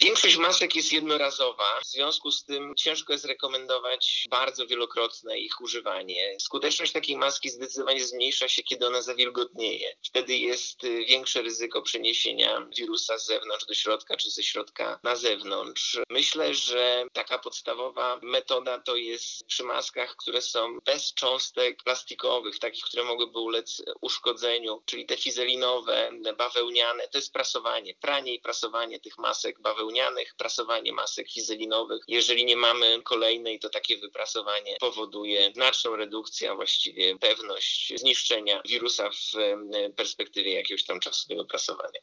Większość masek jest jednorazowa, w związku z tym ciężko jest rekomendować bardzo wielokrotne ich używanie. Skuteczność takiej maski zdecydowanie zmniejsza się, kiedy ona zawilgotnieje. Wtedy jest większe ryzyko przeniesienia wirusa z zewnątrz do środka, czy ze środka na zewnątrz. Myślę, że taka podstawowa metoda to jest przy maskach, które są bez cząstek plastikowych, takich, które mogłyby ulec uszkodzeniu, czyli te fizelinowe, bawełniane, to jest prasowanie, pranie i prasowanie tych masek bawełnianych, prasowanie masek fizelinowych. Jeżeli nie mamy kolejnej, to takie wyprasowanie powoduje znaczną redukcję, a właściwie pewność zniszczenia wirusa w perspektywie jakiegoś tam czasu tego prasowania.